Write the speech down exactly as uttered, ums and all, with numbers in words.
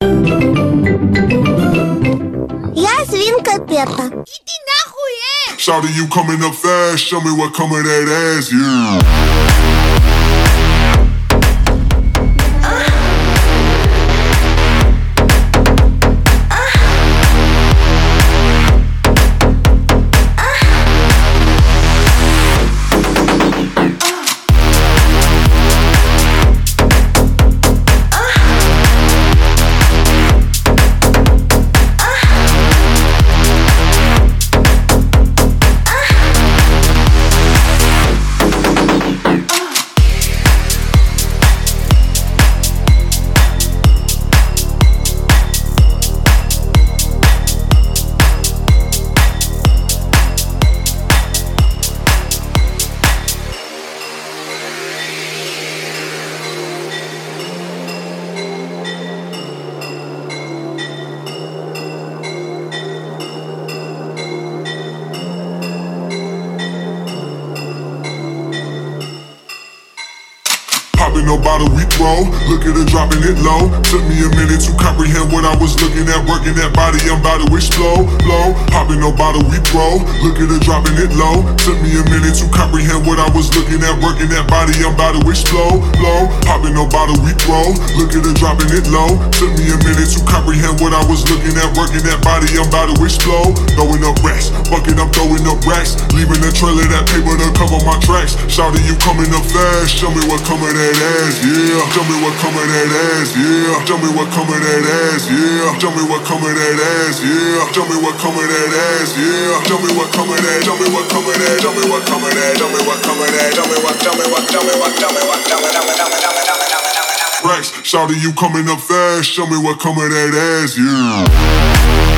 Я свинка Пеппа. Иди нахуй, э! Shawty, you coming up fast, show me what come of that ass, yeah. Popping no bottle, we throw. Look at her dropping it low. Took me a minute to comprehend what I was looking at. Working that body, I'm about to explode. Low. Popping no bottle, we throw. Look at her dropping it low. Took me a minute to comprehend what I was looking at. Working that body, I'm about to explode. Low. Popping no bottle, we throw. Look at her dropping it low. Took me a minute to comprehend what I was looking at. Working that body, I'm about to explode. Throwing up racks, bucket, I'm throwing up racks. Leaving a trail of that paper to cover my tracks. Shawty, you coming up fast. Show me what come of that ass, yeah. Show me what come of that ass, yeah. Show me what come of that ass, yeah. Show me what come of that ass, yeah. Show me what come of that ass, yeah. Show me what come of that. Show me what come of that. Show me what come of that. Show me what come of that. Show me what. Show me what. Show me what. Show me what. Show me what. Show me what. Rex, shawty, you coming up fast. Show me what come of that ass, yeah.